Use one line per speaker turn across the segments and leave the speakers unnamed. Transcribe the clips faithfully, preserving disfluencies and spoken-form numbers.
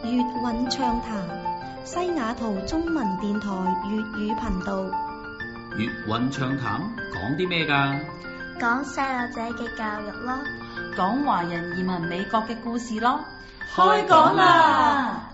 粵韻暢談，西雅圖中文電台粵語頻道。
粵韻暢談講啲咩㗎？
講細路仔嘅教育咯，
講華人移民美國嘅故事咯。
開講啦！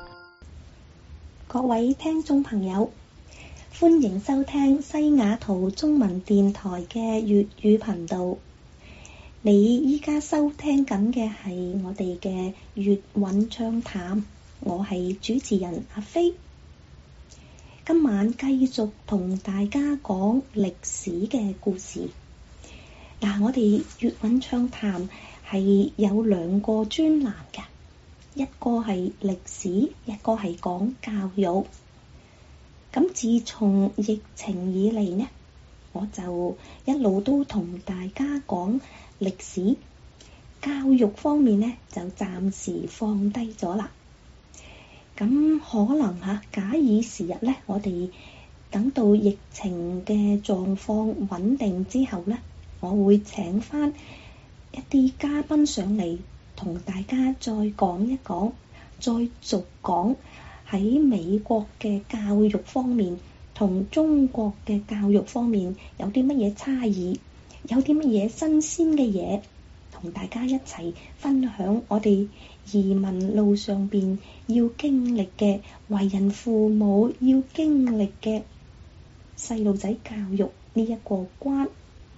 各位聽眾朋友，歡迎收聽西雅圖中文電台嘅粵語頻道。你依家收聽緊嘅係我哋嘅粵韻暢談，我係主持人阿飛。今晚繼續同大家講歷史嘅故事。嗱，我哋粵韻暢談係有兩個專欄嘅，一個係歷史，一個係講教育。咁自從疫情以嚟呢，我就一路都同大家講歷史，教育方面呢就暫時放低咗啦。咁可能嚇假以時日呢，我哋等到疫情嘅狀況穩定之後呢，我會請返一啲嘉賓上嚟，同大家再講一講，再續講喺美國嘅教育方面同中國嘅教育方面有啲乜嘢差異，有啲乜嘢新鮮嘅嘢，同大家一齊分享我哋移民路上邊要經歷嘅，為人父母要經歷嘅細路仔教育呢一個關。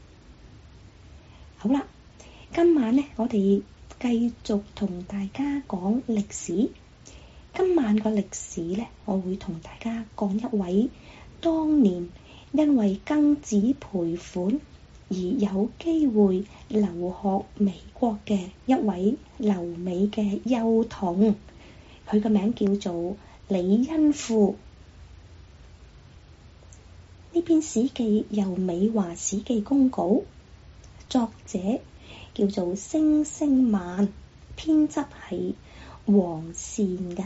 好啦，今晚呢，我哋繼續同大家講歷史。今晚個歷史呢，我會同大家講一位當年因為庚子賠款而有機會留學美國嘅一位留美嘅幼童，佢個名叫做李恩富。呢篇史記由美華史記公稿，作者叫做星星萬，編輯係黃善嘅。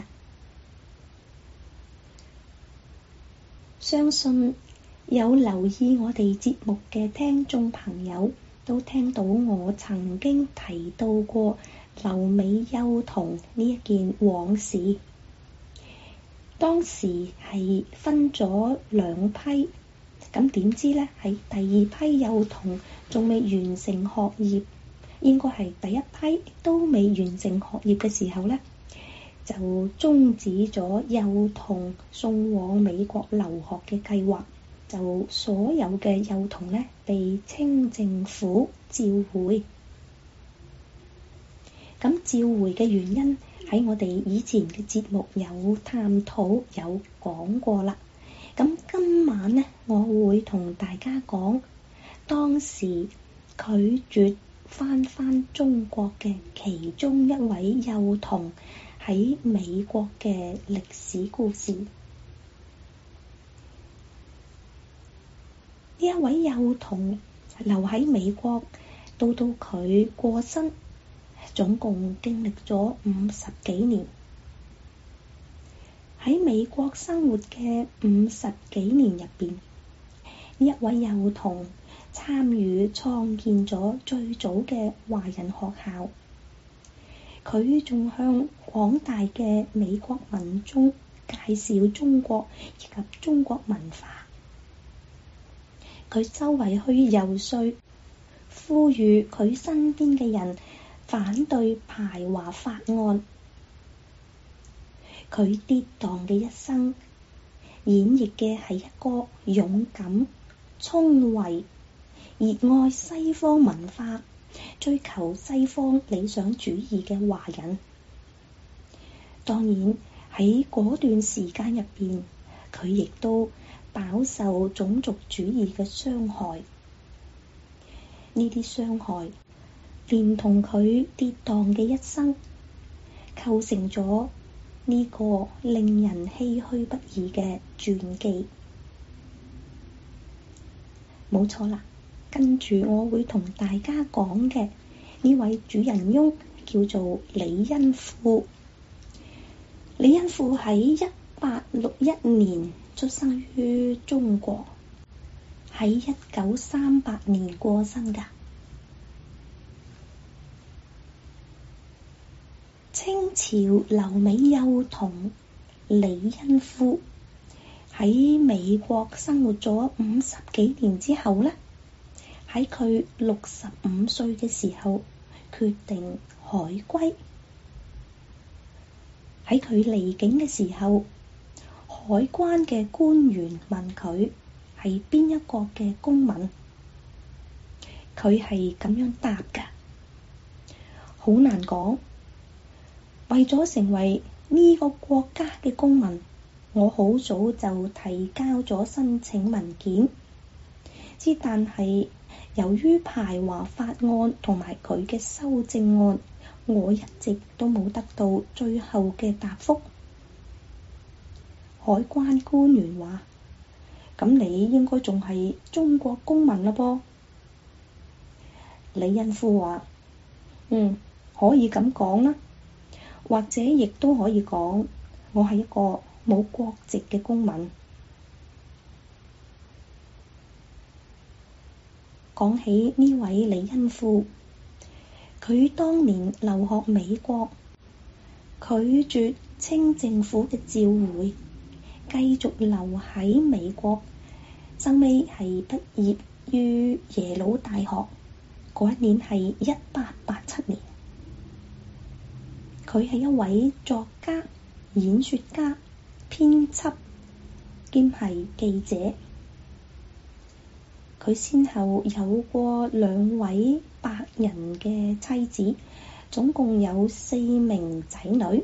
相信有留意我哋節目嘅聽眾朋友都聽到我曾經提到過留美幼童呢一件往事。當時係分咗兩批，咁點知呢？喺第二批幼童仲未完成學業，應該係第一批都未完成學業嘅時候呢，就終止咗幼童送往美國留學嘅計劃，就所有嘅幼童呢被清政府召回。咁召回嘅原因喺我哋以前嘅節目有探討有講過啦。咁今晚呢，我會同大家講當時拒絕返返中國嘅其中一位幼童喺美國嘅歷史故事。呢一位幼童留喺美國，到到佢過身，總共經歷咗五十幾年。喺美國生活嘅五十幾年入邊，呢一位幼童參與創建咗最早嘅華人學校。佢仲向廣大嘅美國民眾介紹中國以及中國文化。佢周圍去遊說，呼籲佢身邊嘅人反對排華法案。佢跌宕嘅一生，演繹嘅係一個勇敢、聰慧、熱愛西方文化、追求西方理想主義嘅華人。當然喺嗰段時間入邊，佢亦都飽受種族主義嘅傷害。呢啲傷害連同佢跌宕嘅一生，構成咗呢個令人唏噓不已嘅傳記。冇錯啦，跟住我會同大家講嘅呢位主人翁叫做李恩富。李恩富喺一八六一年出生於中國，喺一九三八年過身㗎。 清朝留美幼童李恩富喺美國生活咗五十幾年之後呢，喺佢六十五歲嘅時候決定海歸。喺佢離境嘅時候，海關嘅官員問佢係邊一國嘅公民，佢係咁樣答㗎，好難講。為咗成為呢個國家嘅公民，我好早就提交咗申請文件，之但係由於排華法案同埋佢嘅修正案，我一直都冇得到最後嘅答覆。海關官員話：咁你應該仲係中國公民啦噃。李恩富話：嗯，可以咁講啦，或者亦都可以講，我係一個冇國籍嘅公民。講起呢位李恩富，佢當年留學美國，拒絕清政府嘅召回，繼續留喺美國，收尾係畢業於耶魯大學，嗰一年係一八八七年。佢係一位作家、演說家、編輯兼係記者。佢先後有過兩位白人嘅妻子，總共有四名仔女。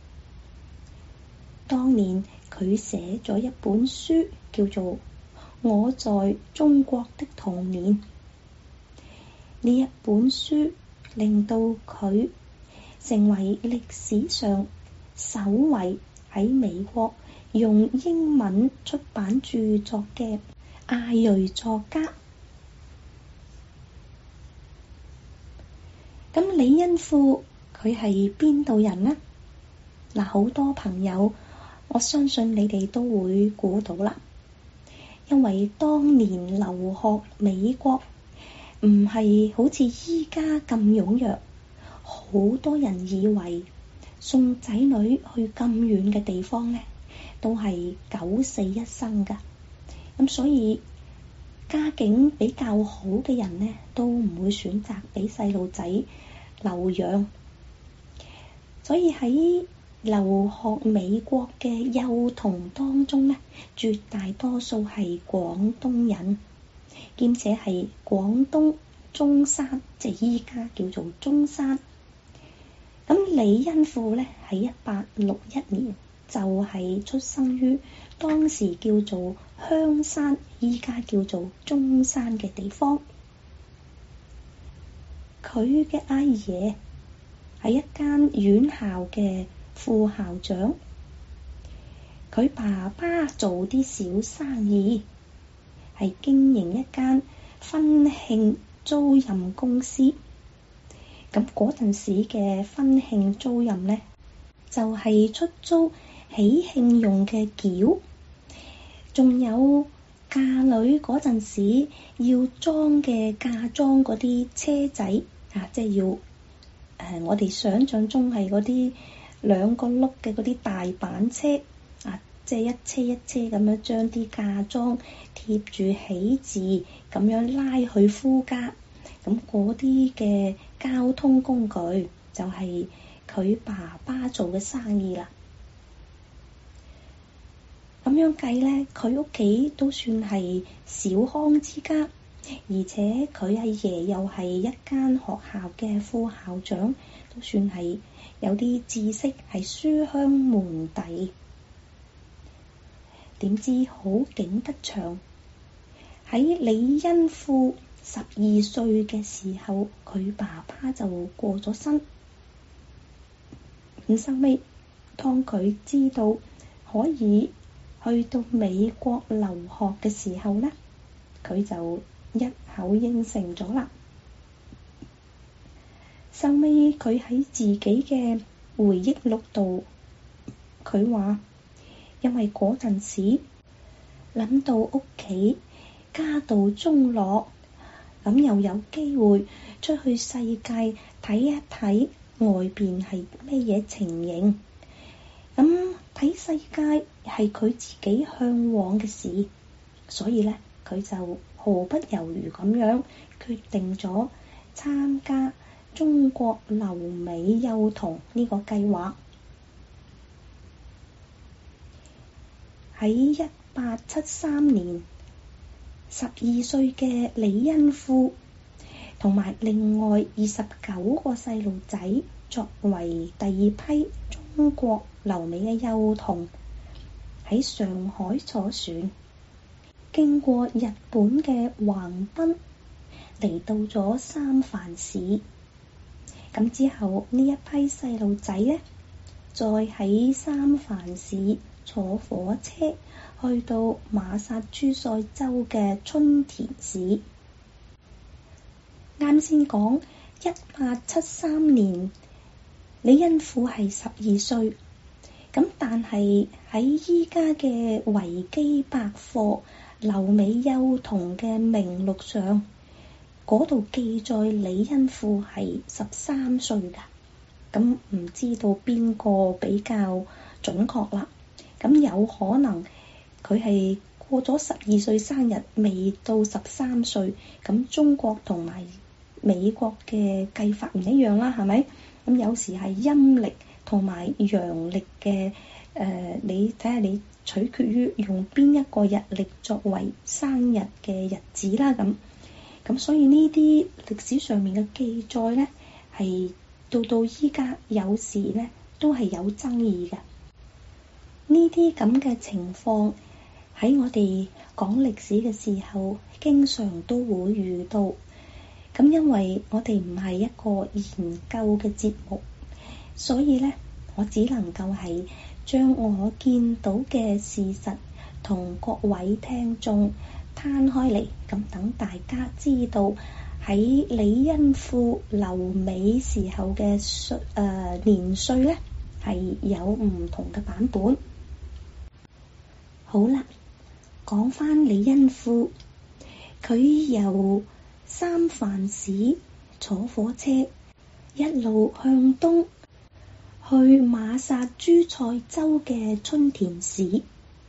當年佢寫咗一本書，叫做《我在中國的童年》。呢一本書令到佢成為歷史上首位喺美國用英文出版著作嘅亞裔作家。咁李恩富佢係邊度人呢？嗱，好多朋友，我相信你哋都會估到啦，因為當年留學美國唔係好似依家咁踴躍，好多人以為送仔女去咁遠嘅地方呢，都係九死一生㗎。咁所以家境比較好嘅人呢，都唔會選擇俾細路仔留洋。所以喺留學美國嘅幼童當中呢，絕大多數係廣東人，兼且係廣東中山，即係依家叫做中山。咁李恩富呢，喺一八六一年就係出生於當時叫做香山，依家叫做中山嘅地方。佢嘅阿爺係一間院校嘅副校長，佢爸爸做啲小生意，係經營一間婚慶租賃公司。咁嗰陣時嘅婚慶租賃呢，就係、是、出租喜慶用嘅轎，仲有嫁女嗰陣時要裝嘅嫁妝嗰啲車仔啊，即係要誒、呃，我哋想象中係嗰啲兩個轆嘅嗰啲大板車啊，即係一車一車咁樣將啲嫁妝貼住喜字，咁樣拉去夫家。咁嗰啲嘅交通工具就係佢爸爸做嘅生意啦。咁樣計呢，佢屋企都算係小康之家，而且佢阿爺又係一間學校嘅副校長，都算係有啲知識，係書香門第。點知好景不長，喺李恩富十二歲嘅時候，佢爸爸就過咗身。咁收尾，當佢知道可以去到美國留學嘅時候呢，佢就一口應承咗啦。收尾佢喺自己嘅回憶錄度，佢話因為嗰陣時諗到屋企家道中落，咁又有機會出去世界睇一睇， 外邊係咩嘢情形。咁睇世界係佢自己向往嘅事，所以咧佢就毫不猶豫咁樣決定咗參加中國留美幼童呢個計劃。喺一八七三年，十二歲嘅李恩富同埋另外二十九個細路仔作為第二批中國留美嘅幼童，喺上海坐船，經過日本嘅橫濱，嚟到咗三藩市。咁之後呢一批細路仔呢，再喺三藩市坐火車去到馬薩諸塞州嘅春田市。啱先講一八七三年，李恩富係十二歲，咁但係喺依家嘅維基百科留美幼童嘅名錄上，嗰度記載李恩富係十三歲㗎，咁唔知道邊個比較準確啦。咁有可能佢係過咗十二歲生日，未到十三歲，咁中國同埋美國嘅計法唔一樣啦，係咪？咁有時係陰曆同埋陽曆嘅，誒、呃，你睇下你取決於用邊一個日曆作為生日嘅日子啦，咁咁所以呢啲歷史上面嘅記載咧，係到到依家有時咧都係有爭議嘅。呢啲咁嘅情況喺我哋講歷史嘅時候，經常都會遇到。咁因為我哋唔係一個研究嘅節目，所以咧，我只能夠係將我見到嘅事實同各位聽眾攤開嚟，咁等大家知道喺李恩富留美時候嘅歲誒年歲咧，係有唔同嘅版本。好啦，講返李恩富，佢由三藩市坐火車一路向東去馬薩諸塞州嘅春田市。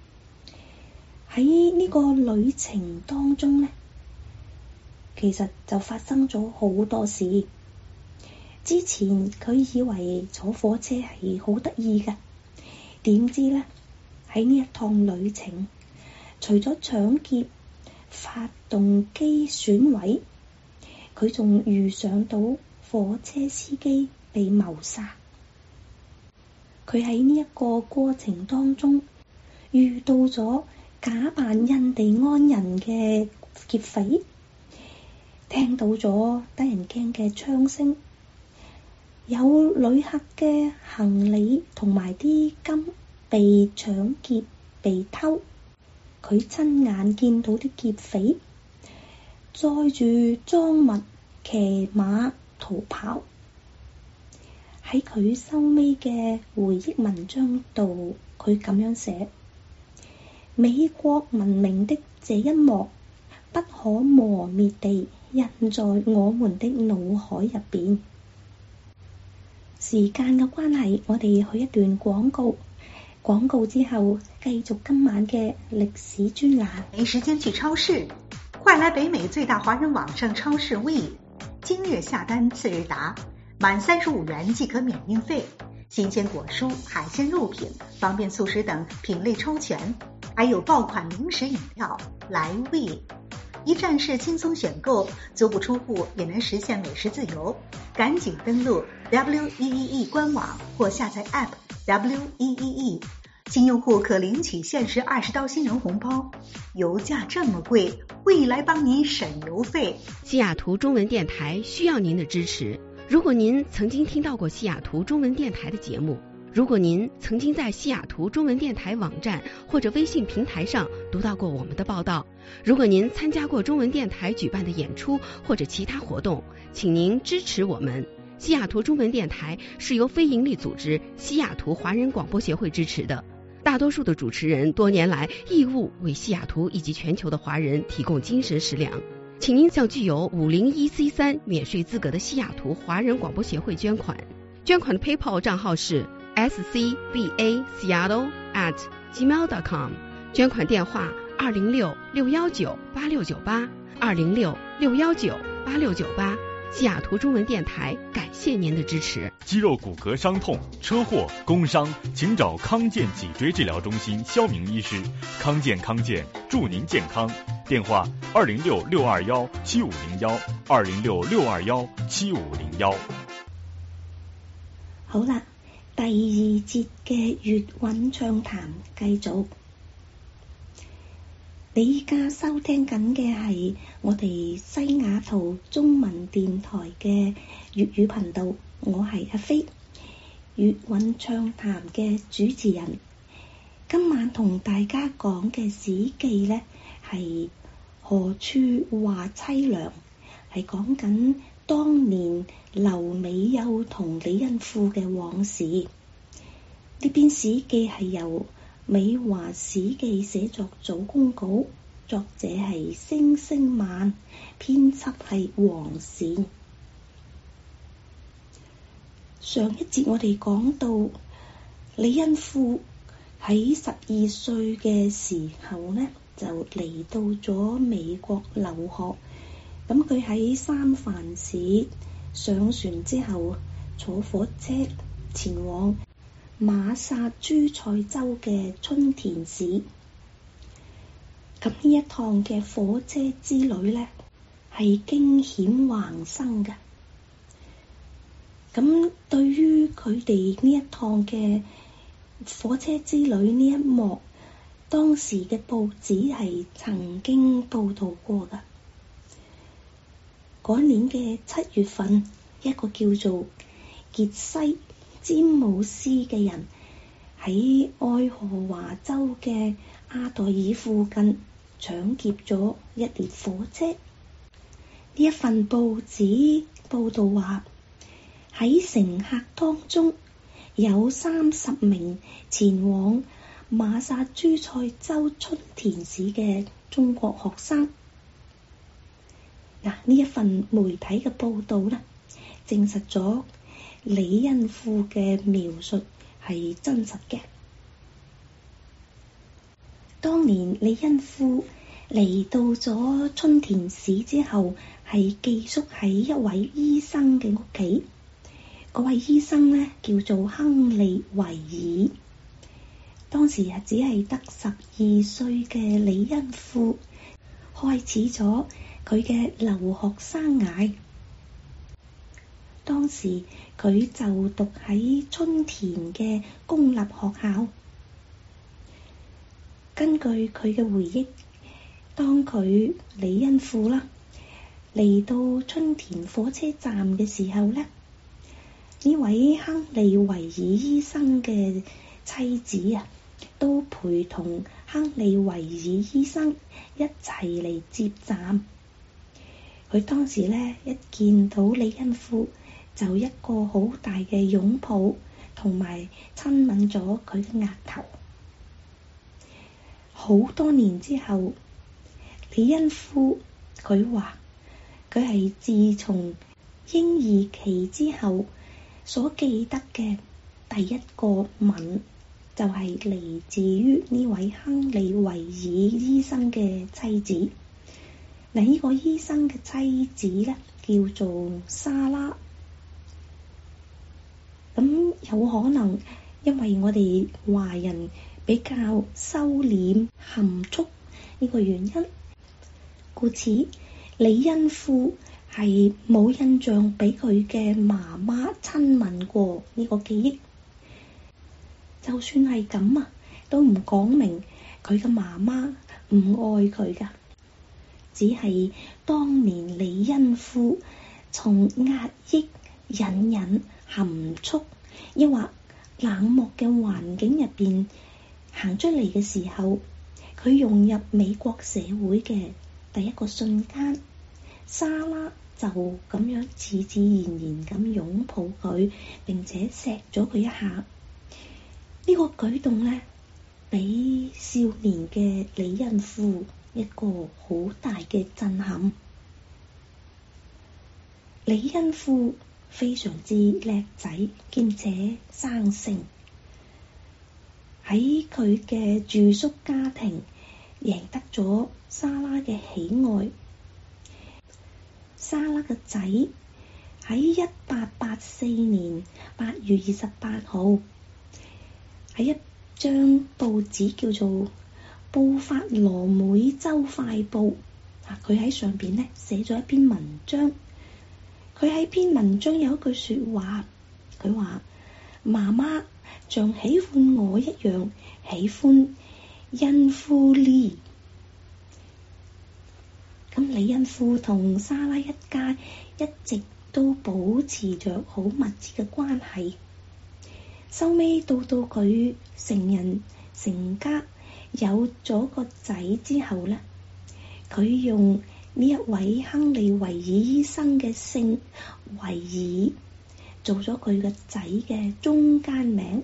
喺呢個旅程當中呢，其實就發生咗好多事。之前佢以為坐火車係好得意㗎，點知呢，喺呢一趟旅程，除咗搶劫、發動機損毀，佢仲遇上到火車司機被謀殺。佢喺呢一個過程當中遇到咗假扮印第安人嘅劫匪，聽到咗得人驚嘅槍聲，有旅客嘅行李同埋啲金被搶劫被偷，佢親眼見到啲劫匪載住贓物騎馬逃跑。喺佢收尾嘅回憶文章度，佢咁樣寫：美國文明的這一幕不可磨滅地印在我們的腦海入邊。時間嘅關係，我哋去一段廣告，廣告之後繼續今晚嘅歷史專欄。
沒時間去超市，快來北美最大華人網上超市 We， 今日下單次日達，滿三十五元即可免運費。新鮮果蔬、海鮮肉品、方便速食等品類超全，還有爆款零食飲料。來 We， 一站式輕鬆選購，足不出戶也能實現美食自由。趕緊登錄 W E E E 官網或下載 App W E E E， 新用戶可領取限時二十刀新人紅包。油價這麼貴，未來幫你省油費。
西雅圖中文電台需要您的支持。如果您曾經聽到過西雅圖中文電台的節目，如果您曾經在西雅圖中文電台網站或者微信平台上讀到過我們的報道，如果您參加過中文電台舉辦的演出或者其他活動，請您支持我們。西雅圖中文電台是由非營利組織西雅圖華人廣播協會支持的，大多數的主持人多年來義務為西雅圖以及全球的華人提供精神食糧。請您向具有五零一 C 三免稅資格的西雅圖華人廣播協會捐款。 捐款的 PayPal 账號是 s c b a seattle at gmail dot com， 捐款電話二零六六一九八六九八二零六六一九八六九八。西雅圖中文電台感謝您的支持。
肌肉骨骼傷痛、車禍、工傷，請找康健脊椎治療中心肖明醫師。康健康健，祝您健康。電話二零六六二幺七五零幺二零六六二幺七五零幺。
好啦，第二節嘅粵韻暢談繼續。你依家收聽緊嘅係我哋西雅圖中文電台嘅粵語頻道，我係阿飛，粵韻暢談嘅主持人。今晚同大家講嘅史記呢係何處話凄涼，係講緊當年劉美幼同李恩富嘅往事。呢篇史記係由美華史記寫作組公稿，作者係星星晚，編輯係黃善。上一節我哋講到李恩富喺十二歲嘅時候呢，就嚟到咗美國留學。咁佢喺三藩市上船之後，坐火車前往馬薩諸塞州嘅春田市。咁呢一趟嘅火車之旅呢，係驚險橫生嘅。咁對於佢哋呢一趟嘅火車之旅呢一幕，當時嘅報紙係曾經報道過㗎。嗰年嘅七月份，一個叫做傑西詹姆斯嘅人喺愛荷華州嘅阿代爾附近搶劫咗一列火車。呢一份報紙報道話，喺乘客當中有三十名前往馬薩諸塞州春田市嘅中國學生。嗱，呢一份媒體嘅報道呢，證實咗李恩富嘅描述係真實嘅。當年李恩富嚟到咗春田市之後，係寄宿喺一位醫生嘅屋企。嗰位醫生呢，叫做亨利維爾。當時啊，只係得十二歲嘅李恩富開始咗佢嘅留學生涯。當時佢就讀喺春田嘅公立學校。根據佢嘅回憶，當佢李恩富啦嚟到春田火車站嘅時候呢，呢位亨利維爾醫生嘅妻子啊，都陪同亨利維爾醫生一齊嚟接站。佢當時呢，一見到李恩富，就一個好大嘅擁抱，同埋親吻咗佢嘅額頭。好多年之後，李恩富佢話佢係自從嬰兒期之後所記得嘅第一個吻，就係嚟自於呢位亨利維爾醫生嘅妻子。嗱，呢個醫生嘅妻子咧叫做莎拉。咁有可能因為我哋華人比較收斂含蓄呢個原因，故此李恩富係冇印象俾佢嘅媽媽親吻過呢個記憶。就算係咁啊，都唔講明佢嘅媽媽唔愛佢噶，只係當年李恩富從壓抑、隱忍、含蓄，抑或冷漠嘅環境入邊行出嚟嘅時候，佢融入美國社會嘅第一個瞬間，莎拉就咁樣自自然然咁擁抱佢，並且錫咗佢一下。呢個舉動呢，俾少年嘅李恩富一個好大嘅震撼。李恩富非常之叻仔，兼且生性。喺佢嘅住宿家庭贏得咗莎拉嘅喜愛。莎拉嘅仔喺一八八四年八月二十八號喺一張報紙叫做《布法羅每周快報》，啊，佢喺上邊咧寫咗一篇文章。佢喺篇文章有一句說話，佢話媽媽像喜歡我一樣喜歡恩夫利。咁李恩富同莎拉一家一直都保持着好密切嘅關係。收尾到到佢成人成家有咗個仔之後咧，佢用呢一位亨利維爾醫生嘅姓維爾做咗佢個仔嘅中間名。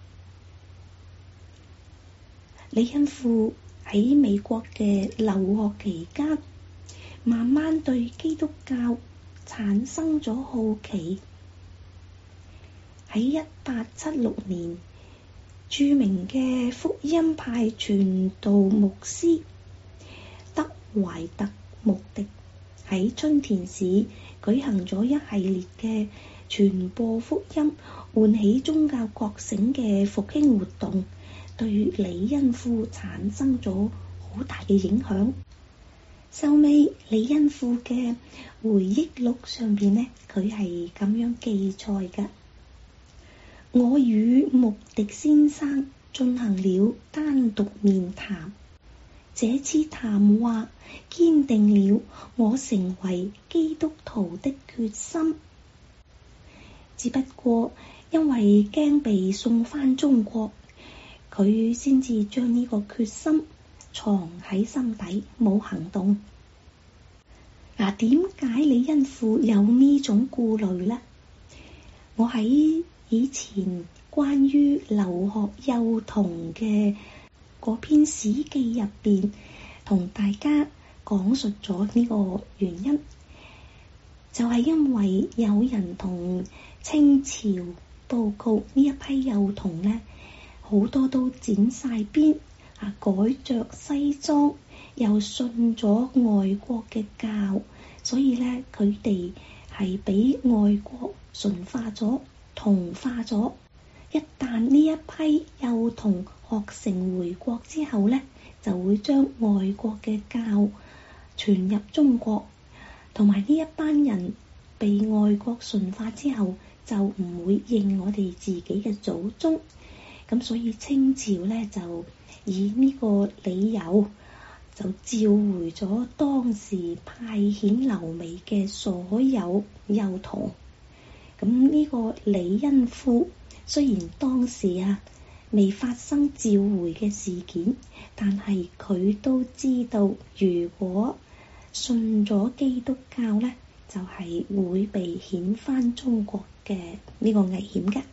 李恩富喺美國嘅留學期間，慢慢對基督教產生咗好奇。喺一八七六年，著名嘅福音派傳道牧師德懷特穆迪喺春田市舉行咗一系列嘅傳播福音、喚起宗教覺醒嘅復興活動，對李恩富產生咗好大嘅影響。收尾李恩富嘅回憶錄上邊呢，佢係咁樣記載嘅：我與穆迪先生進行了單獨面談，這次談話堅定了我成為基督徒的決心。只不過因為驚被送返中國，佢先至將呢個決心藏喺心底，冇行動。嗱，點解李恩富有呢種顧慮呢？我喺以前關於留學幼童嘅嗰篇史記入邊，同大家講述咗呢個原因，就係因為有人同清朝報告呢一批幼童呢，好多都剪晒辮啊，改着西裝，又信咗外國嘅教，所以呢，佢哋係俾外國馴化咗、同化咗。一旦呢一批幼童學成回國之後呢，就會將外國嘅教傳入中國，同埋呢一班人被外國馴化之後，就唔會認我哋自己嘅祖宗。咁所以清朝呢，就以呢個理由，就召回咗當時派遣留美嘅所有幼童。咁呢個李恩富雖然當時啊未發生召回嘅事件，但係佢都知道，如果信咗基督教呢，就係、是、會被遣返中國嘅呢個危險嘅。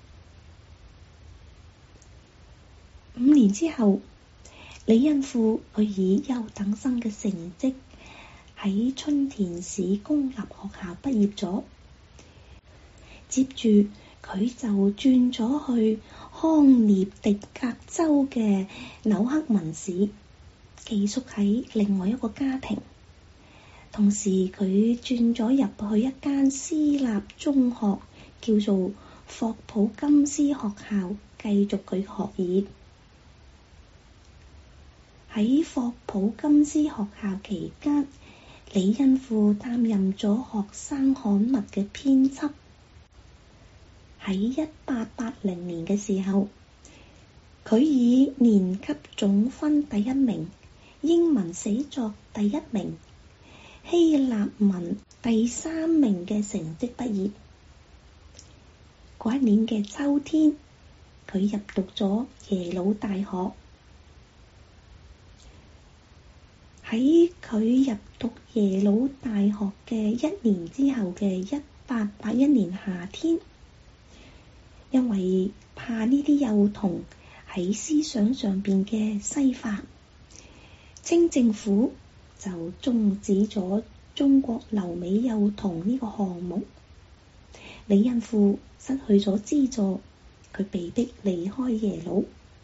五年之後，李恩富佢以優等生嘅成績喺春田市公立學校畢業咗，接住佢就轉咗去康涅狄格州嘅紐克文市，寄宿喺另外一個家庭。同時佢轉咗入去一間私立中學，叫做霍普金斯學校，繼續佢學業。喺霍普金斯學校期間，李恩富擔任咗學生刊物嘅編輯。喺一八八零年嘅時候，佢以年級總分第一名、英文寫作第一名、希臘文第三名嘅成績畢業。嗰一年嘅秋天，佢入讀咗耶魯大學。喺佢入讀耶魯大學嘅一年之後嘅一八八一年夏天，因為怕呢啲幼童喺思想上邊嘅西化，清政府就終止咗中國留美幼童呢個項目。 李恩富失去咗資助，佢被迫離開耶魯。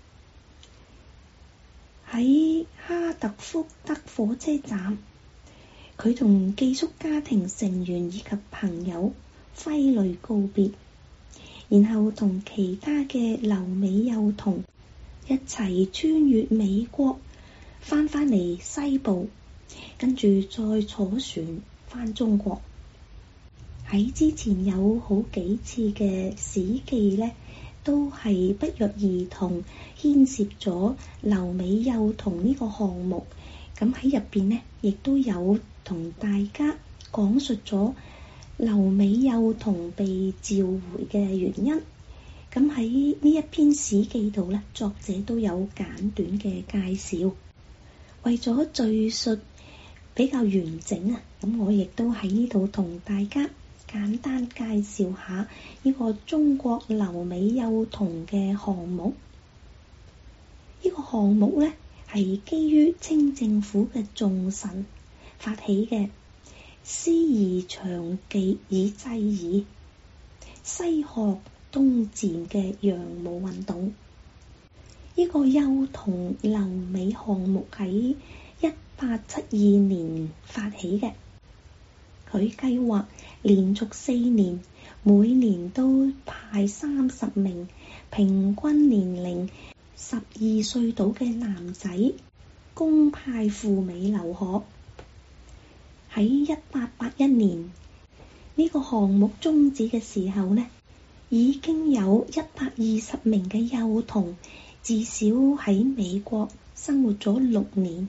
喺哈特福德火車站，佢同寄宿家庭成員以及朋友揮淚告別，然後同其他嘅留美幼童一齊穿越美國，翻返嚟西部，跟住再坐船翻中國。喺之前有好幾次嘅史記呢，都係不約而同牽涉咗留美幼童呢個項目。咁喺入邊呢，亦都有同大家講述咗留美幼童被召回嘅原因。咁喺呢一篇史記度呢，作者都有簡短嘅介紹。為咗敘述比較完整啊，咁我亦都喺呢度同大家簡單介紹下呢個中國留美幼童嘅項目。呢個項目呢，係基於清政府嘅重臣發起嘅師夷長技以制夷、西學東漸嘅洋務運動。呢個幼童留美項目喺一八七二年發起嘅，佢計劃連續四年，每年都派三十名平均年齡十二歲到嘅男仔公派赴美留學。喺一八八一年呢個項目終止嘅時候呢，已經有一百二十名嘅幼童至少喺美國生活咗六年。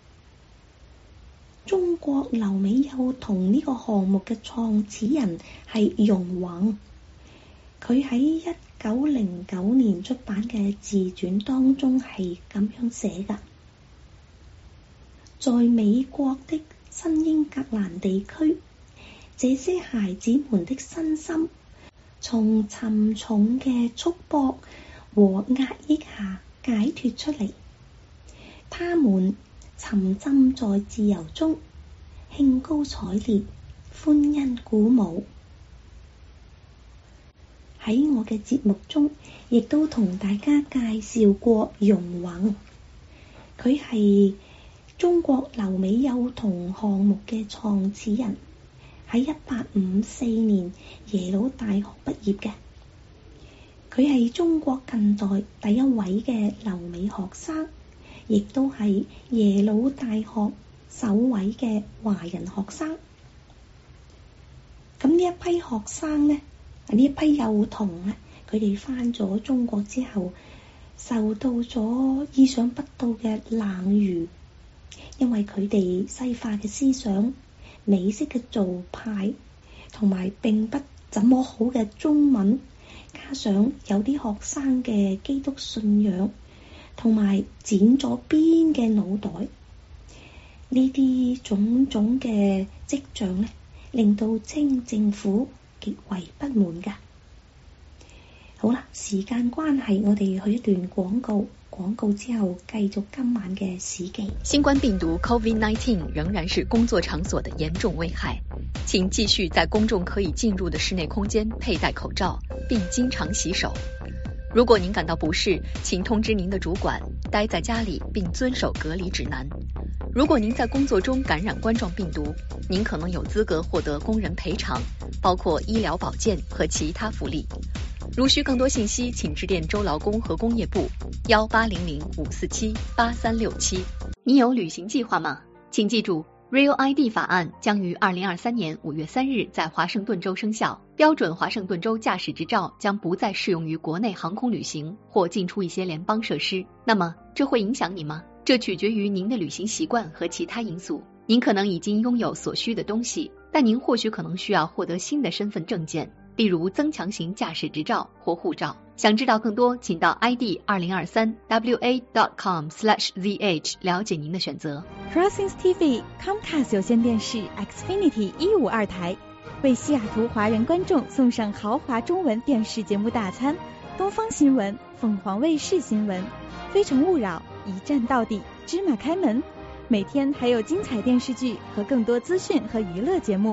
中國留美幼童呢個項目嘅創始人係容閎，佢喺一九零九年出版嘅自傳當中係咁樣寫㗎：在美國的新英格蘭地區，這些孩子們的身心從沉重嘅束縛和壓抑下解脫出嚟，他們沉浸在自由中，興高采烈，歡欣鼓舞。喺我嘅節目中，亦都同大家介紹過容閎，佢係中國留美幼童項目嘅創始人，喺一八五四年耶魯大學畢業嘅。佢係中國近代第一位嘅留美學生，亦都係耶魯大學首位嘅華人學生。咁呢一批學生呢，呢一批幼童呢，佢哋返咗中國之後，受到咗意想不到嘅冷遇，因為佢哋西化嘅思想、美式嘅做派，同埋並不怎麼好嘅中文，加上有啲學生嘅基督信仰，同埋剪咗邊嘅腦袋，呢啲種種嘅跡象呢，令到清政府極為不滿㗎。好啦，時間關係，我哋去一段廣告，廣告之後繼續今晚嘅史記。
新冠病毒 COVID 十九 仍然是工作場所的嚴重危害，請繼續在公眾可以進入的室內空間佩戴口罩，並經常洗手。如果您感到不適，請通知您的主管，待在家裡並遵守隔離指南。如果您在工作中感染冠狀病毒，您可能有資格獲得工人賠償，包括醫療保健和其他福利。如需更多信息，請致電州勞工和工業部幺八零零五四七八三六七。你有旅行計劃嗎？請記住 Real I D 法案將於二零二三年五月三日在華盛頓州生效，標準華盛頓州駕駛執照將不再適用於國內航空旅行或進出一些聯邦設施。那麼，這會影響你嗎？這取決於您的旅行習慣和其他因素。您可能已經擁有所需的東西，但您或許可能需要獲得新的身份證件，例如增強型駕駛執照或護照。想知道更多，請到 I D 二零二三 W A dot com slash Z H 了解您的選擇。
Crossings T V Comcast 有線電視 Xfinity 一五二台為西雅圖華人觀眾送上豪華中文電視節目大餐，東方新聞、鳳凰衛視新聞、非誠勿擾、一站到底、芝麻開門，每天還有精彩電視劇和更多資訊和娛樂節目。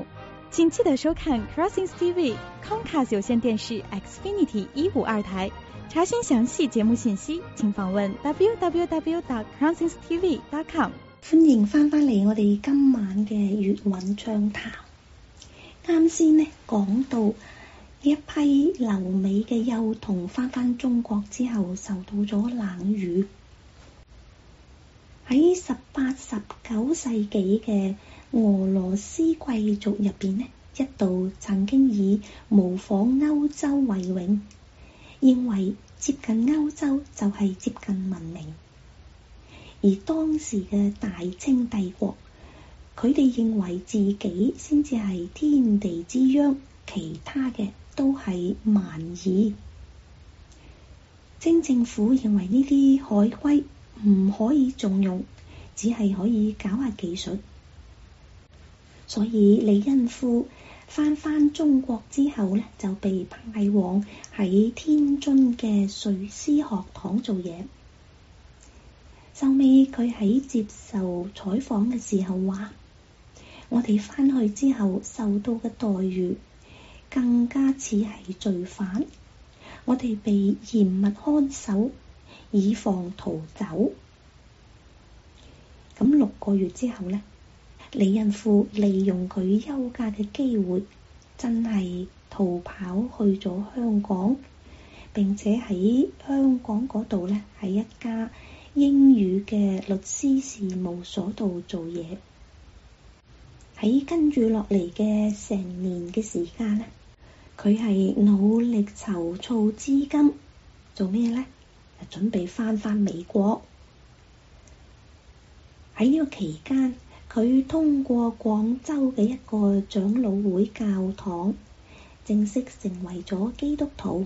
请记得收看 Crossings T V Comcast 有线电視 Xfinity 一五二台。查詢詳細節目信息，請訪問 w w w dot crossings t v dot com。
歡迎翻返嚟我哋今晚嘅粵韻暢談。啱先呢講到呢一批留美嘅幼童翻返中國之後，受到咗冷遇。喺十八、十九世紀嘅俄羅斯貴族入邊呢，一度曾經以模仿歐洲為榮，認為接近歐洲就係接近文明。而當時嘅大清帝國，佢哋認為自己先至係天地之央，其他嘅都係蠻夷。清政府認為呢啲海歸唔可以重用，只係可以搞下技術。所以李恩富翻返中國之後呢，就被派往喺天津嘅瑞師學堂做嘢。後尾佢喺接受採訪嘅時候話：我哋翻去之後受到嘅待遇更加似係罪犯，我哋被嚴密看守，以防逃走。咁六個月之後呢，李恩富利用佢休假嘅機會，真係逃跑去咗香港，並且喺香港嗰度呢，喺一家英語嘅律師事務所度做嘢。喺跟住落嚟嘅成年嘅時間呢，佢係努力籌措資金，做咩呢？就準備翻返美國。喺呢個期間，佢通過廣州嘅一個長老會教堂，正式成為咗基督徒。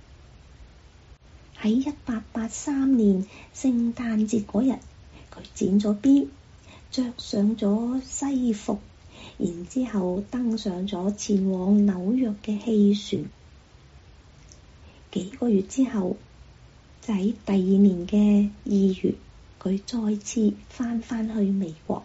喺一八八三年聖誕節嗰日，佢剪咗辮，着上咗西服，然之後登上咗前往紐約嘅汽船。幾個月之後，就喺第二年嘅二月，佢再次翻返去美國。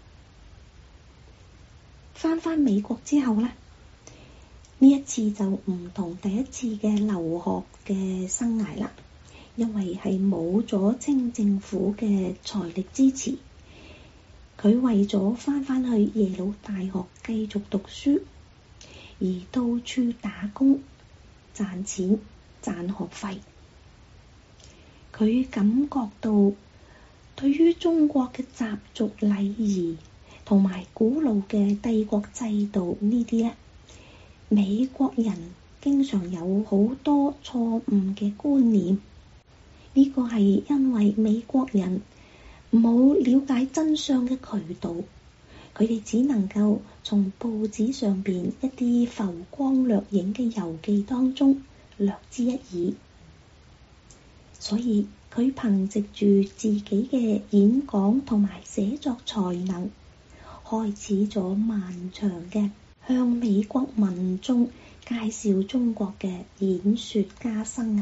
翻返美國之後呢，呢一次就唔同第一次嘅留學嘅生涯啦，因為係冇咗清政府嘅財力支持，佢為咗翻返去耶魯大學繼續讀書，而到處打工賺錢賺學費。佢感覺到對於中國嘅習俗禮儀同埋古老嘅帝國制度呢啲咧，美國人經常有好多錯誤嘅觀念。呢個係因為美國人冇了解真相嘅渠道，佢哋只能夠從報紙上邊一啲浮光掠影嘅遊記當中略知一二。所以佢憑藉住自己嘅演講同埋寫作才能，開始咗漫長嘅向美國民眾介紹中國嘅演說家生涯。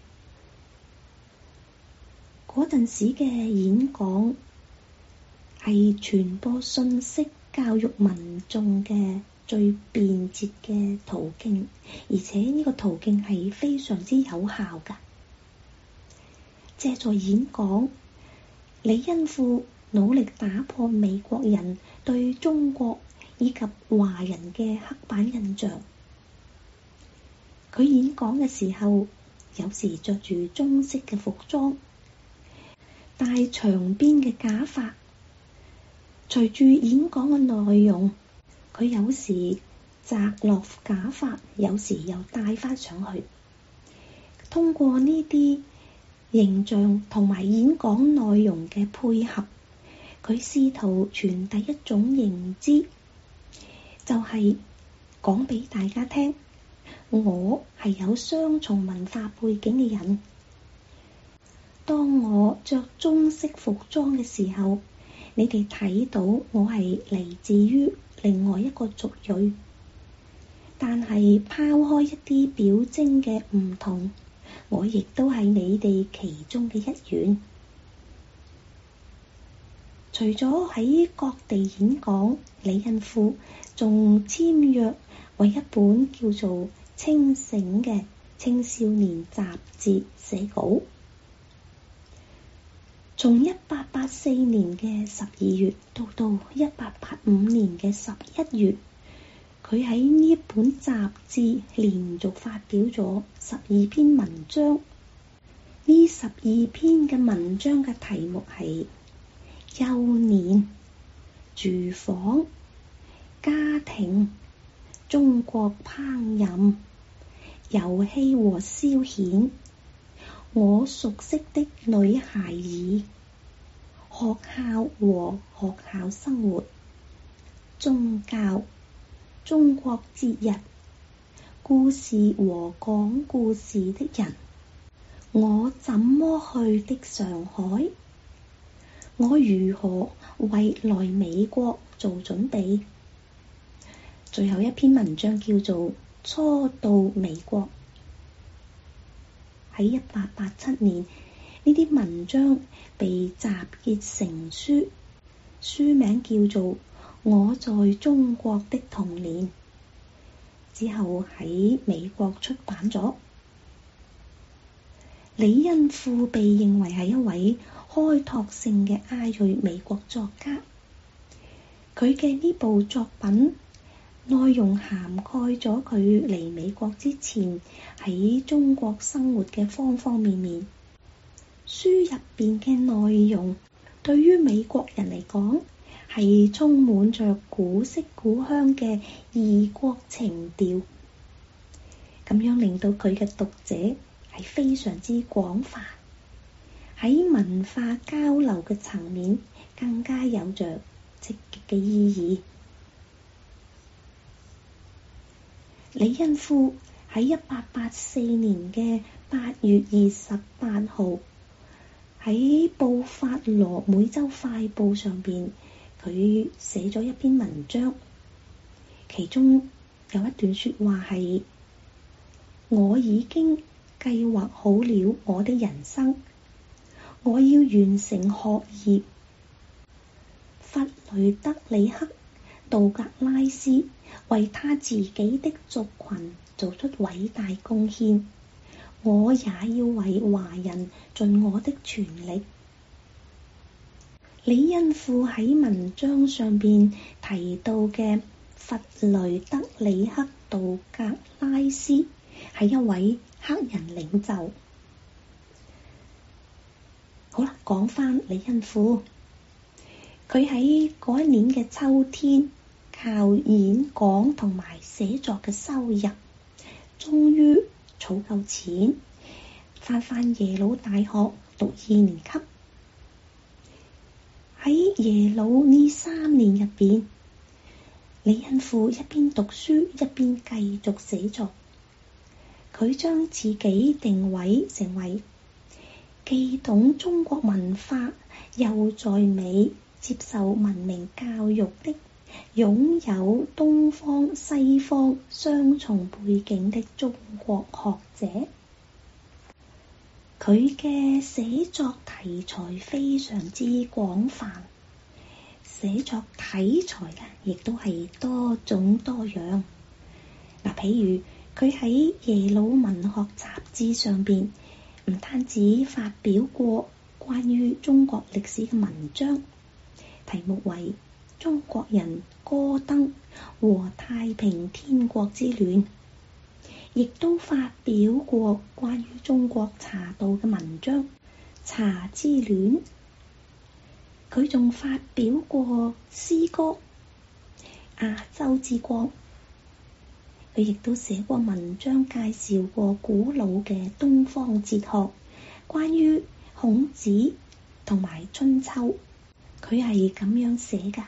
嗰陣時嘅演講係傳播信息、教育民眾嘅最便捷嘅途徑，而且呢個途徑係非常之有效㗎。借助演講，李恩富努力打破美國人對中國以及華人嘅刻板印象。佢演講嘅時候，有時着住中式嘅服裝，戴長邊嘅假髮。隨住演講嘅內容，佢有時摘落假髮，有時又戴返上去。通過呢啲形象同埋演講內容嘅配合，佢試圖傳遞一種認知，就係講俾大家聽，我係有雙重文化背景嘅人。當我着中式服裝嘅時候，你哋睇到我係嚟自於另外一個族裔，但係拋開一啲表徵嘅唔同，我亦都係你哋其中嘅一員。 除咗喺各地演講，李恩富仲簽約為一本叫做《清醒》嘅青少年雜誌寫稿。從一八八四年嘅十二月到到一八八五年嘅十一月，佢喺呢本雜誌連續發表咗十二篇文章。呢十二篇嘅文章嘅題目係幼年、住房、家庭、中國烹飪、遊戲和消遣、我熟悉的女孩兒、學校和學校生活、宗教、中國節日、故事和講故事的人、我怎麼去的上海、我如何為來美國做準備。最後一篇文章叫做《初到美國》。喺一八八七年，呢啲文章被集結成書，書名叫做《我在中國的童年》，之後喺美國出版咗。李恩富被認為係一位開拓性嘅亞裔美國作家，佢嘅呢部作品內容涵蓋咗佢嚟美國之前喺中國生活嘅方方面面。書入邊嘅內容對於美國人嚟講係充滿着古色古香嘅異國情調，咁樣令到佢嘅讀者係非常之廣泛，喺文化交流嘅層面更加有着積極嘅意義。李恩富喺一八八四年嘅八月二十八號喺布法羅每周快報上邊，佢寫咗一篇文章，其中有一段說話係：我已經計劃好了我的人生，我要完成學業。弗雷德里克·杜格拉斯為他自己的族群做出偉大貢獻，我也要為華人盡我的全力。李恩富喺文章上邊提到嘅弗雷德里克·杜格拉斯係一位黑人領袖。好啦，講返李恩富，佢喺嗰一年嘅秋天，靠演講同埋寫作嘅收入，終於儲夠錢，返返耶魯大學讀二年級。喺耶魯呢三年入邊，李恩富一邊讀書一邊繼續寫作。佢將自己定位成為既懂中國文化又在美接受文明教育的擁有東方西方雙重背景的中國學者。佢嘅寫作題材非常之廣泛，寫作題材咧亦都係多種多樣。嗱，譬如佢喺耶魯文學雜誌上邊唔單止發表過關於中國歷史嘅文章，題目為《中國人戈登和太平天國之亂》，亦都發表過關於中國茶道嘅文章《茶之戀》。佢仲發表過詩歌《亞洲之光》。佢亦都寫過文章介紹過古老嘅東方哲學，關於孔子同埋春秋。佢係咁樣寫㗎：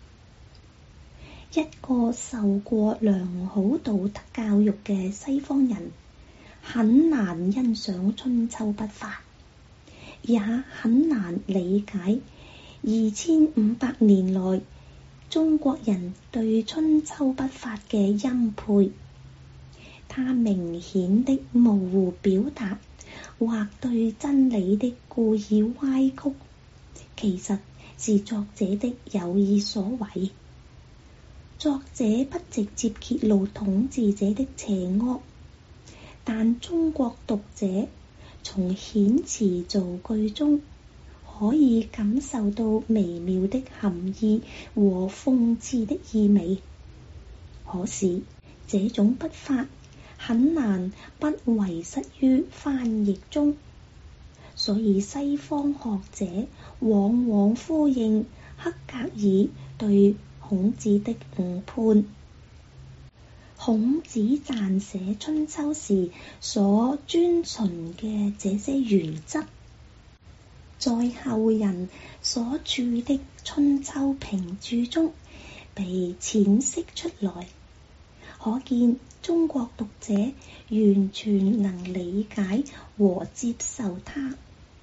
一個受過良好道德教育嘅西方人，很難欣賞春秋筆法，也很難理解二千五百年來中國人對春秋筆法嘅欽佩。他明顯的模糊表達，或對真理的故意歪曲，其實是作者的有意所為。作者不直接揭露統治者的邪惡，但中國讀者從遣詞造句中可以感受到微妙的含義和諷刺的意味。可是這種筆法很難不遺失於翻譯中，所以西方學者往往呼應黑格爾對孔子的誤判。孔子撰寫春秋時所遵循嘅這些原則，在後人所著的春秋評注中被闡釋出來，可見中國讀者完全能理解和接受它。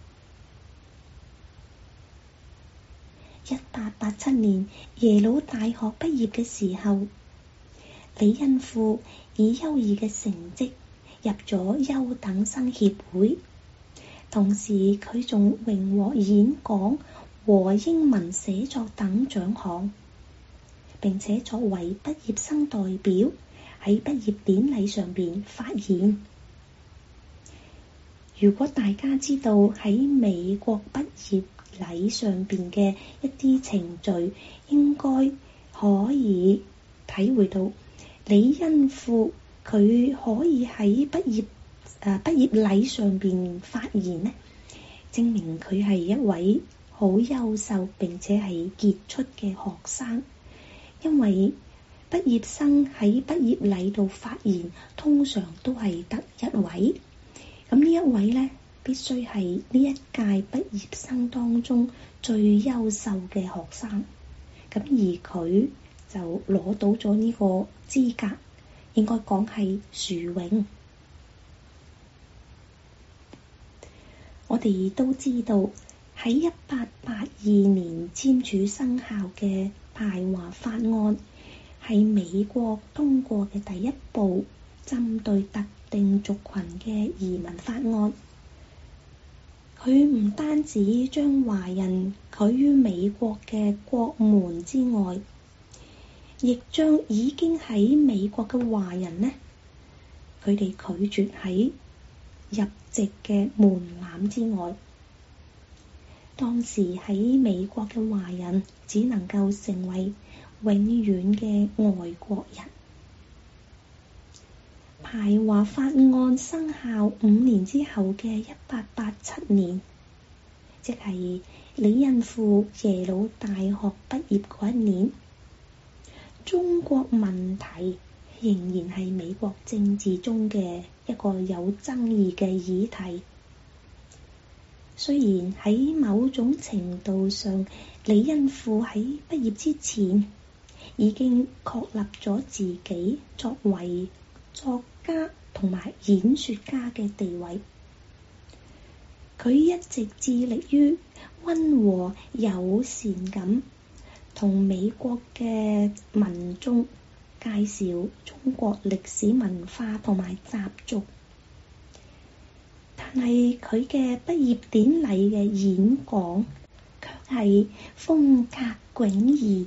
一八八七年耶魯大學畢業嘅時候，李恩富以優異嘅成績入咗優等生協會，同時佢仲榮獲演講和英文寫作等獎項，並且作為畢業生代表喺畢業典禮上邊發言。如果大家知道喺美國畢業禮上邊嘅一啲程序，應該可以體會到李恩富佢可以喺畢業誒、呃、畢業禮上邊發言呢，證明佢係一位好優秀並且係傑出嘅學生。因為畢業生喺畢業禮度發言，通常都係得一位，咁呢一位呢，必須係呢一屆畢業生當中最優秀嘅學生，咁而佢就攞到咗呢個資格，應該講係殊榮。我哋都知道喺一八八二年簽署生效嘅排華法案，係美國通過嘅第一部針對特定族群嘅移民法案。佢唔單止將華人拒於美國嘅國門之外，亦將已經喺美國嘅華人呢，佢哋拒絕喺入籍嘅門檻之外。當時喺美國嘅華人只能夠成為永遠嘅外國人。排華法案生效五年之後嘅一八八七年，即係李恩富耶魯大學畢業嗰一年，中國問題仍然係美國政治中嘅一個有爭議嘅議題。雖然喺某種程度上，李恩富喺畢業之前已經確立咗自己作為作家同埋演說家嘅地位，佢一直致力於溫和友善咁同美國嘅民眾介紹中國歷史文化同埋習俗，但係佢嘅畢業典禮嘅演講卻係風格迥異。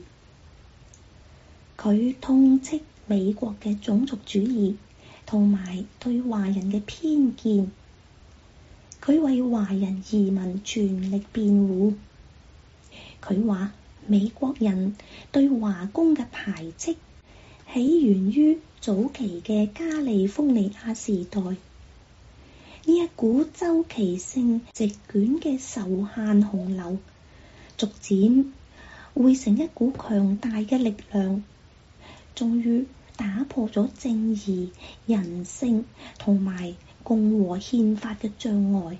佢痛斥美國嘅種族主義同埋對華人嘅偏見，佢為華人移民全力辯護。佢話美國人對華工嘅排斥起源於早期嘅加利福尼亞時代，呢一股周期性席捲嘅仇恨洪流，逐漸匯成一股強大嘅力量，終於打破咗正義、人性同埋共和憲法嘅障礙。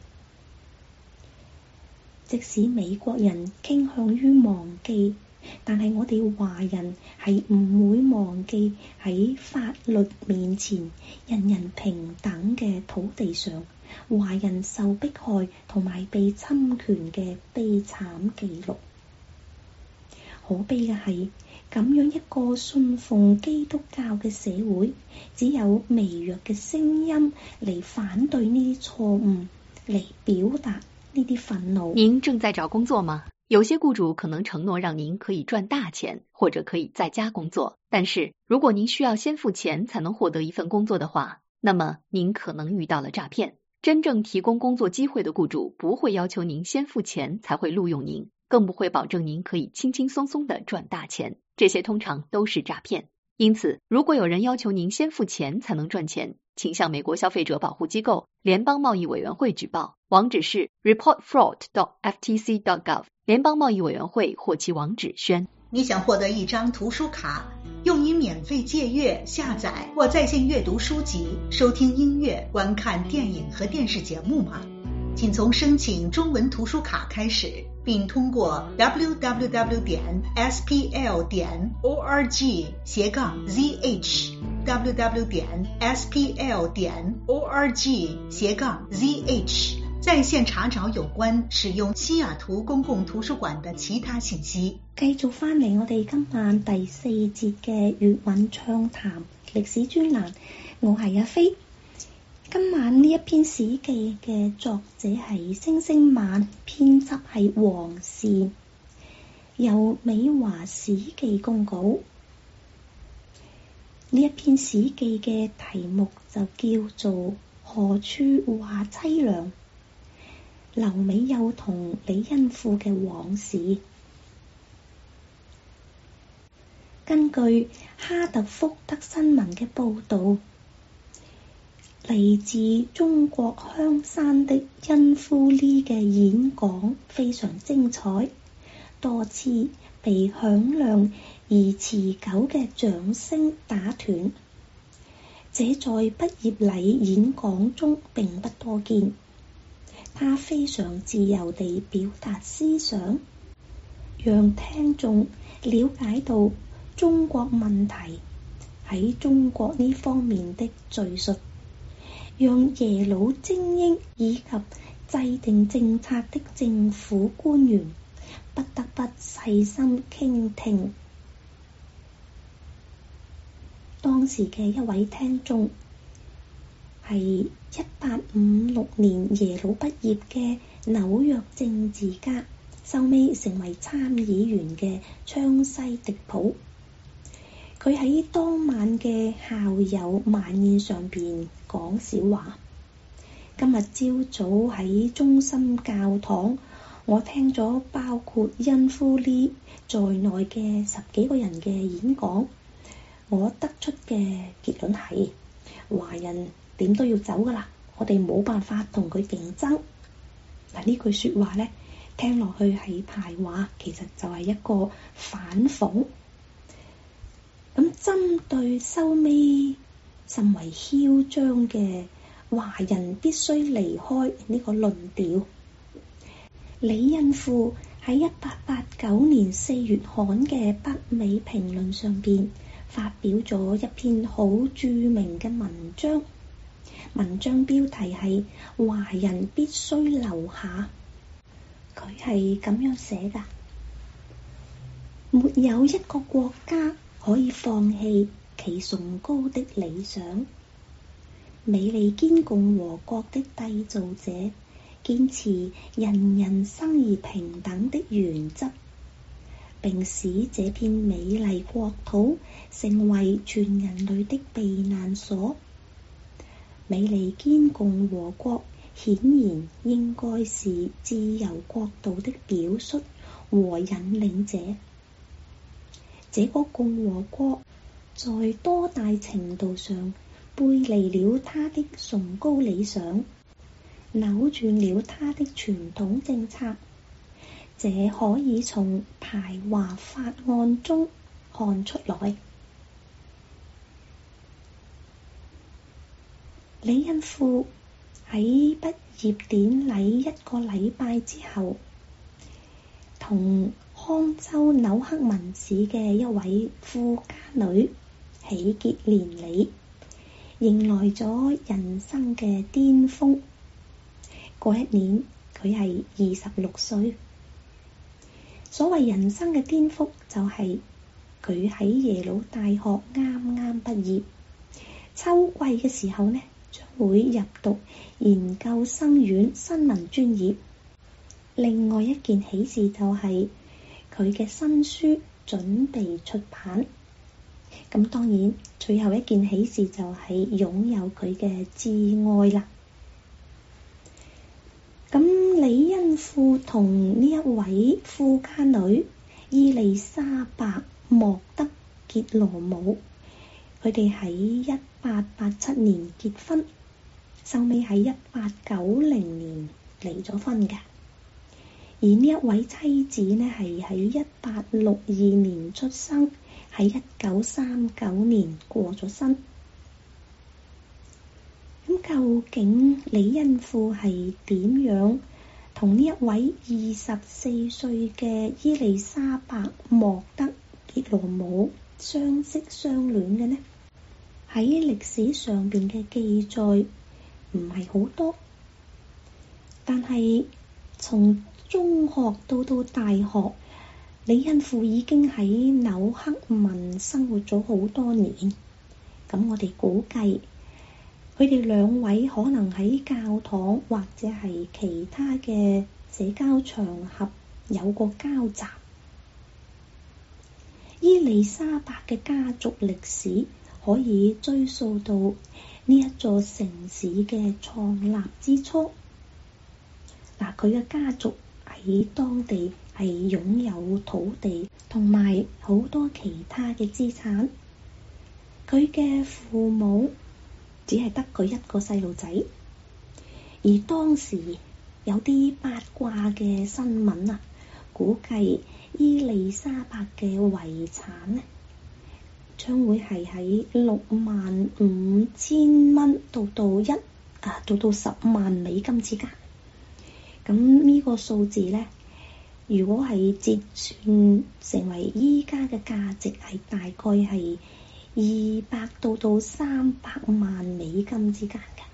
即使美國人傾向於忘記，但係我哋華人係唔會忘記喺法律面前人人平等嘅土地上，華人受迫害同埋被侵權嘅悲慘記錄。可悲嘅係，咁樣一個信奉基督教嘅社會，只有微弱嘅聲音嚟反對呢啲錯誤，嚟表達呢啲憤怒。
您正在找工作嗎？ 有些雇主可能承諾讓您可以賺大錢，或者可以在家工作，但是如果您需要先付錢才能獲得一份工作的話，那麼您可能遇到了詐騙。真正提供工作機會的雇主不會要求您先付錢才會錄用您，更不會保證您可以輕輕鬆鬆地賺大錢，這些通常都是詐騙。因此，如果有人要求您先付錢才能賺錢，請向美國消費者保護機構聯邦貿易委員會舉報，網址是 report fraud dot f t c dot gov。聯邦貿易委員會或其網址宣。
你想獲得一張圖書卡，用於免費借閱、下載或在線閱讀書籍、收聽音樂、觀看電影和電視節目嗎？請從申請中文圖書卡開始，並通過 w w w 點 s p l 點 org 斜槓 z h w w 點 s p l 點 org 斜槓 z h 在線查找有關使用西雅圖公共圖書館的其他信息。
繼續翻嚟我哋今晚第四節嘅粵韻暢談歷史專欄，我係阿飛。今晚呢一篇史記嘅作者係星星晚，編輯係黃善，由美華史記公稿。呢一篇史記嘅題目就叫做何處話淒涼，劉美幼同李恩富嘅往事。根據哈特福德新聞嘅報導，嚟自中國香山的恩夫呢嘅演講非常精彩，多次被響亮而持久嘅掌聲打斷。這在畢業禮演講中並不多見。他非常自由地表達思想，讓聽眾了解到中國問題喺中國呢方面的敘述，讓耶魯精英以及制定政策的政府官員不得不細心傾聽。當時嘅一位聽眾係一八五六年耶魯畢業嘅紐約政治家，收尾成為參議員嘅昌西迪普。佢喺當晚嘅校友晚宴上邊講笑話：今日朝早喺中心教堂，我聽咗包括恩夫利在內嘅十幾個人嘅演講，我得出嘅結論係華人點都要走噶啦，我哋冇辦法同佢競爭。嗱，呢句說話咧，聽落去係排話，其實就係一個反諷。咁針對收尾甚為囂張嘅華人必須離開呢個論調，李恩富喺一八八九年四月刊嘅北美評論上邊發表咗一篇好著名嘅文章。文章標題係《華人必須留下》，佢係咁樣寫㗎：沒有一個國家可以放棄其崇高的理想。美利堅共和國的締造者堅持人人生而平等的原則，並使這片美麗國土成為全人類的避難所。美利堅共和國顯然應該是自由國度的表率和引領者。這個共和國在多大程度上背離了他的崇高理想，扭轉了他的傳統政策，這可以從排華法案中看出來。李恩富喺畢業典禮一個禮拜之後，同康州紐克文市嘅一位富家女喜結連理，迎來咗人生嘅巔峰。嗰一年佢係二十六歲。所謂人生嘅巔峰，就係佢喺耶魯大學啱啱畢業，秋季嘅時候呢，將會入讀研究生院新聞專業。 另外一件喜事就係佢嘅新書準備出版。咁當然，最後一件喜事就係擁有佢嘅摯愛啦。咁李恩富同呢一位富家女伊麗莎白莫德傑羅姆，佢哋喺一八八七年結婚，收尾喺一八九零年離咗婚嘅。而呢一位妻子呢，係喺一八六二年出生，喺一九三九年過咗身。咁究竟李恩富係點樣同呢一位二十四歲嘅伊麗莎白莫德傑羅姆相識相戀嘅呢？喺歷史上邊嘅記載唔係好多，但係從中學到到大學，李恩富已經喺紐克文生活咗好多年。咁我哋估計佢哋兩位可能喺教堂或者係其他嘅社交場合有過交集。伊麗莎白嘅家族歷史可以追溯到呢一座城市嘅創立之初。嗱，佢嘅家族喺當地係擁有土地同埋好多其他嘅資產。佢嘅父母只係得佢一個細路仔，而當時有啲八卦嘅新聞啊，估計伊麗莎白嘅遺產呢，將會係喺六萬五千蚊到到一啊，到到十萬美金之間。咁呢個數字呢，如果係折算成為依家嘅價值，係大概係二百到到三百萬美金之間嘅。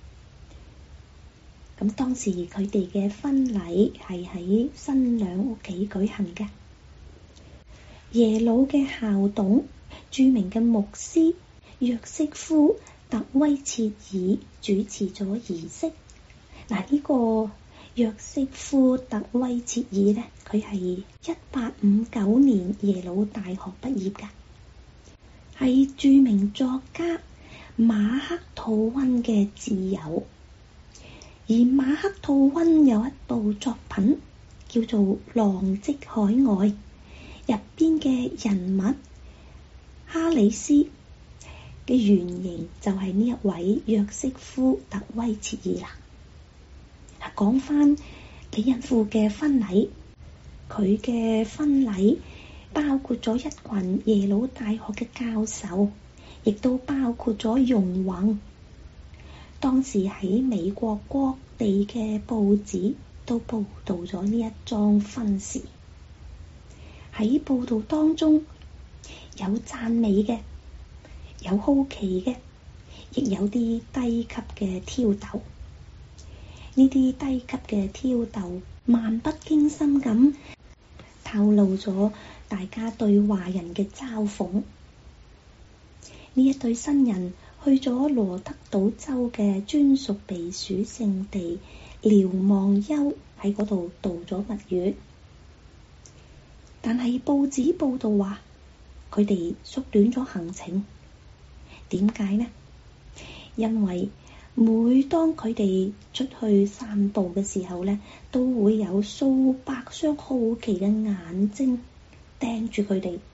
咁當時佢哋嘅婚禮係喺新娘屋企舉行嘅。耶魯嘅校董、著名嘅牧師約瑟夫特威切爾主持咗儀式。嗱，呢個約瑟夫特威切爾呢，佢係一八五九年耶魯大學畢業嘅，係著名作家馬克吐溫嘅摯友。而馬克吐溫有一部作品叫做《浪跡海外》，入邊嘅人物哈里斯嘅原型就係呢一位約瑟夫特威切爾啦。講翻李恩富嘅婚禮，佢嘅婚禮包括咗一群耶魯大學嘅教授，亦都包括咗容閎。當時喺美國各地嘅報紙都報道咗呢一樁婚事。喺報道當中，有讚美嘅，有好奇嘅，亦有啲低級嘅挑逗。呢啲低級嘅挑逗，漫不經心咁透露咗大家對華人嘅嘲諷。呢一對新人去咗羅德島州嘅專屬避暑勝地瞭望丘，喺嗰度度咗蜜月。但係報紙報道話，佢哋縮短咗行程。點解呢？因為每當佢哋出去散步嘅時候呢，都會有數百雙好奇嘅眼睛盯住佢哋。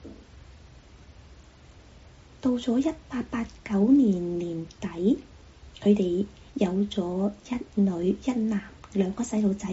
到咗一八八九年年底，佢哋有咗一女一男兩個細路仔。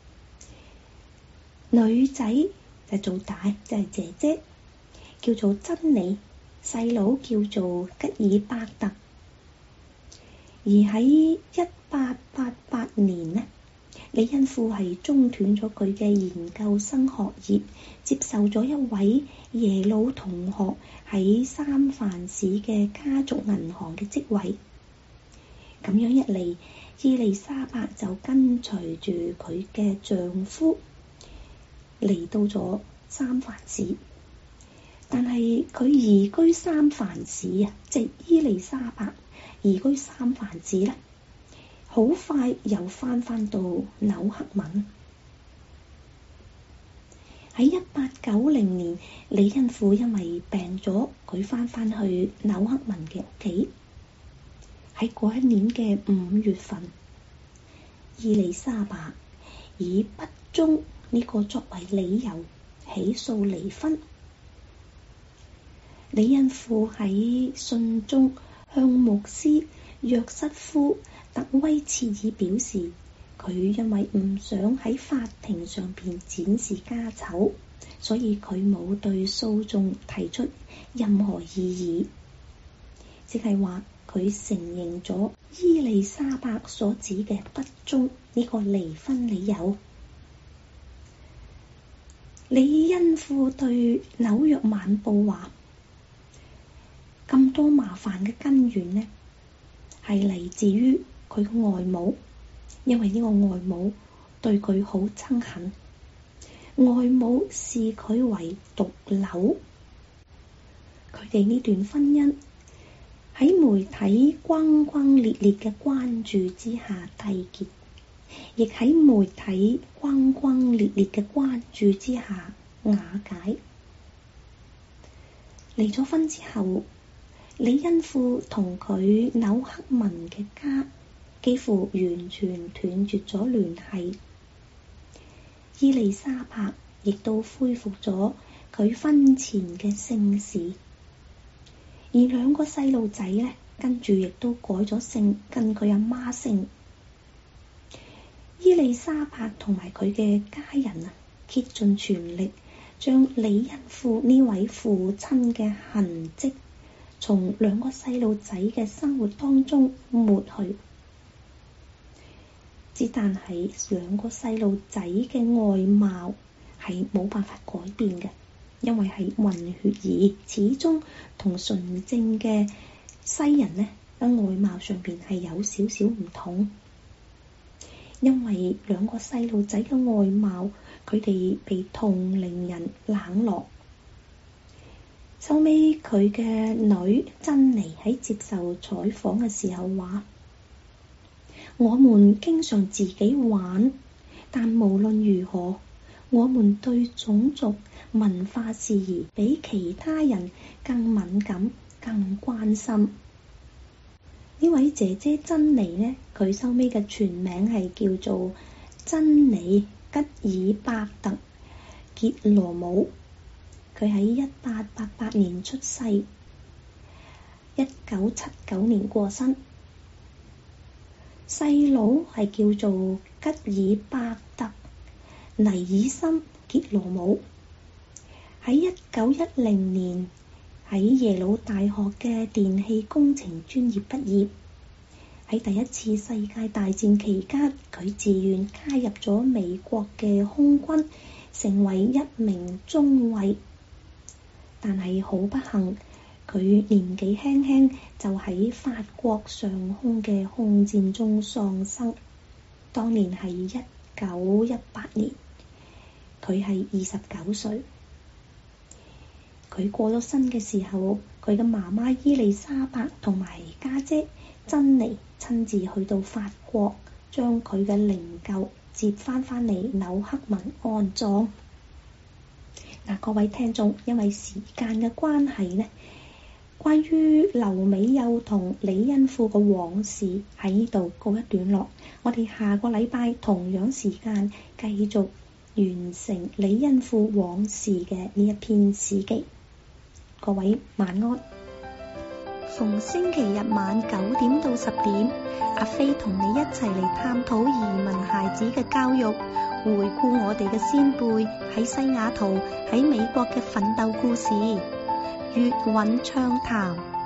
女仔就做大，就係姐姐，叫做珍妮；細佬叫做吉爾伯特。而喺一八八八年呢，李恩富係中斷咗佢嘅研究生學業，接受咗一位耶魯同學喺三藩市嘅家族銀行嘅職位。咁樣一嚟，伊麗莎白就跟隨住佢嘅丈夫嚟到咗三藩市。但係佢移居三藩市啊，即係伊麗莎白移居三藩市咧，好快又翻返到紐克文。 喺一八九零年，李恩富因為病咗，佢翻返去紐克文嘅屋企。喺嗰一年嘅五月份，伊麗莎白以不忠呢個作為理由起訴離婚。李恩富喺信中向牧師約瑟夫特威切爾表示，佢因為唔想喺法庭上邊展示家醜，所以佢冇對訴訟提出任何異議，即係話佢承認咗伊麗莎白所指嘅不忠呢個離婚理由。李恩富對紐約晚報話：咁多麻煩嘅根源呢，係嚟自於佢嘅外母，因為呢個外母對佢好憎恨，外母視佢為毒瘤。佢哋呢段婚姻喺媒體轟轟烈烈嘅關注之下締結，亦喺媒體轟轟烈烈嘅關注之下瓦解。離咗婚之後，李恩富同佢紐克文嘅家幾乎完全斷絕咗聯繫。伊麗莎白亦都恢復咗佢婚前嘅姓氏，而兩個細路仔呢，跟住亦都改咗姓，跟佢阿媽姓。伊麗莎白同埋佢嘅家人啊，竭盡全力將李恩富呢位父親嘅痕跡從兩個細路仔嘅生活當中抹去。只但係兩個細路仔嘅外貌係冇辦法改變嘅，因為係混血兒，始終同純正嘅西人呢喺外貌上邊係有少少唔同。因為兩個細路仔嘅外貌，佢哋被同齡人冷落。收尾佢嘅女珍妮喺接受採訪嘅時候話：我們經常自己玩，但無論如何，我們對種族文化事宜比其他人更敏感、更關心。呢位姐姐珍妮呢，佢收尾嘅全名係叫做珍妮吉爾伯特傑羅姆。佢喺一八八八年出世，一九七九年過身。細佬係叫做吉爾伯特尼爾森傑羅姆，喺一九一零年喺耶魯大學嘅電氣工程專業畢業。喺第一次世界大戰期間，佢自願加入咗美國嘅空軍，成為一名中尉。但係好不幸，佢年紀輕輕就喺法國上空嘅空戰中喪生。當年係一九一八年，佢係二十九歲。佢過咗身嘅時候，佢嘅媽媽伊麗莎白同埋家姐珍妮親自去到法國，將佢嘅靈柩接翻返嚟紐克文安葬。嗱，各位聽眾，因為時間嘅關係呢，關於劉美幼同李恩富嘅往事喺呢度告一段落。我哋下個禮拜同樣時間繼續完成李恩富往事嘅呢一篇史記。各位晚安。逢星期日晚九點到十點，阿飛同你一齊嚟探討移民孩子嘅教育，回顧我哋嘅先輩喺西雅圖、喺美國嘅奮鬥故事，粵韻暢談。